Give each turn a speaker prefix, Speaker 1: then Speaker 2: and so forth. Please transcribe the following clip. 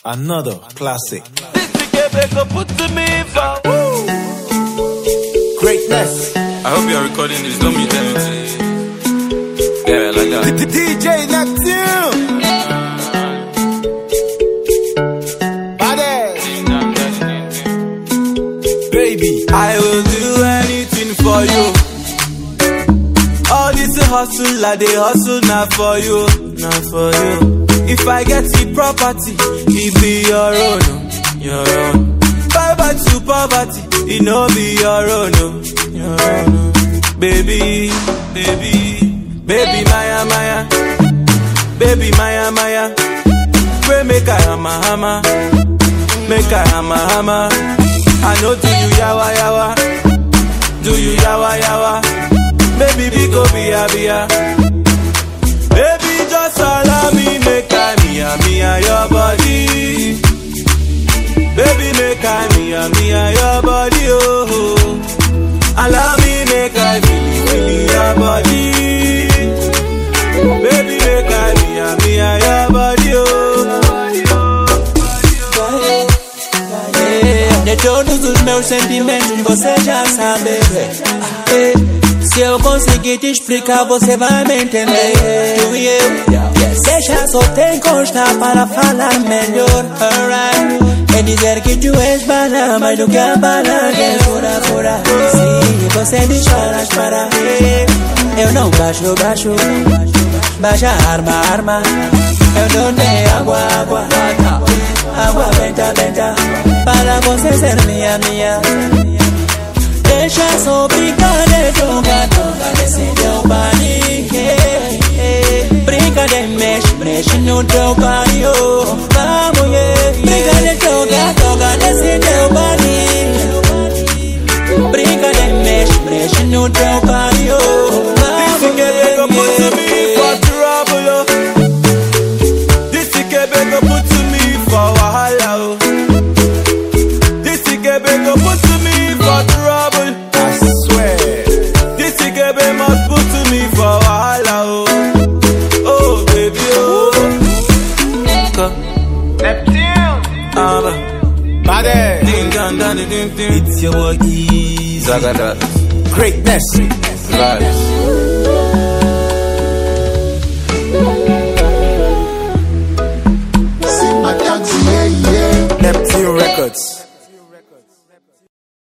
Speaker 1: Another classic. Greatness.
Speaker 2: I hope you are recording this. Don't mute anything. Yeah, like that.
Speaker 1: DJ Neptune.
Speaker 3: Baby, I will do anything for you. All this hustle, I dey hustle now for you, not for you. If I get the property, it be your own, your own. Bye to poverty, it no be your own, your own. Baby, Maya, baby Maya. Pray make I hammer, make I hammer. I know do you yawa, do you yawa. Baby, we go be a. Baby, just allow me, make I mia your body. Baby, make I mia your body, oh. Allow me, make I feel your body. Baby, make I mia your body, oh.
Speaker 4: De todos os meus sentimentos você já sabe. Se eu conseguir te explicar, você vai me entender. Tu e eu, deixa só te encostar para falar melhor. Alright, é dizer que tu és bala, mais do que a bala que é fura. Se você disparas para eu não baixo. Baixa a arma. Eu não dei água venta. Para você ser minha. Deixa só brincar de jogar nesse teu paninho. Brinca de mexe no teu carinho. Vamos, brinca de jogar nesse teu paninho. Brinca de mexe no teu carinho.
Speaker 3: This Ikebe go put me for trouble, oh. This Ikebe go put me for wahala, oh. This Ikebe go put me for trouble.
Speaker 1: I swear.
Speaker 3: This Ikebe must put me for wahala, oh. Oh baby, oh.
Speaker 1: Neptune.
Speaker 3: Ding dong.
Speaker 1: It's your boy Easy.
Speaker 2: Zagada.
Speaker 1: Greatness.
Speaker 2: Vibes.